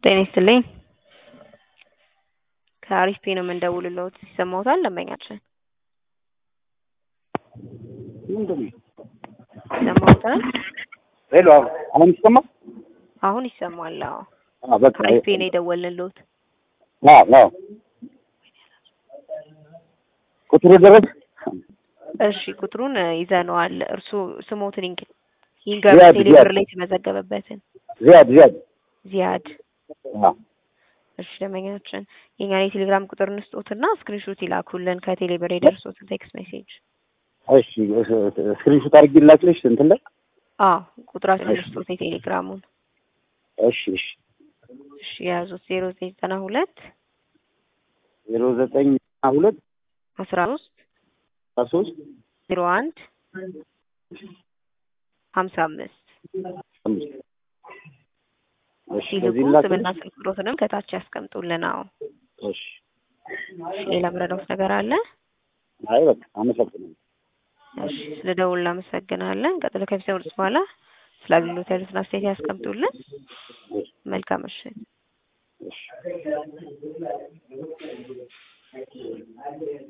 ጤና ይስጥልኝ ከአሪፍ ፔ ነው የምንደውልልዎት ይሰማዎታል ደንበኛችን ምንድነው ይሰማዎታል ሄሎ አሁን ይሰማል አሁን ይሰማል በቃ ከአሪፍ ፔ ነው የደወልንልዎት አዎ ቁጥሩ ደረስ እሺ ቁጥሩን ይዘነዋል እርሱ ስሞትን ይንገሩ ቴሌብር ላይ የተመዘገበበትን ዚያድ እሺ ደንበኛችን የኛን የቴሌግራም ቁጥር እንስጦትና ስክሪንሾት ይላኩልን ከቴሌብር የደረሱትን ቴክስት ሜሴጅ እሺ ስክሪንሾት አድርጌ ላክልሽ እንትን ላይ ቁጥራችንን እንስጦት የቴሌግራሙን እሺ ያዙት 0992 13 01 55 እሺ ስምና ስልክ ቁጥሩንም ከታች ያስቀምጡልን እሺ ሌላ ምረዳውት ነገር አለ አይ በቃ አመሰግናለሁ እሺ ስለደውል አመሰግናለን ቀጥሎ ከፊት በኋላ ስለ አገልግሎት ያሉትን አስተያየት ያስቀምጡልን መልካም እሺ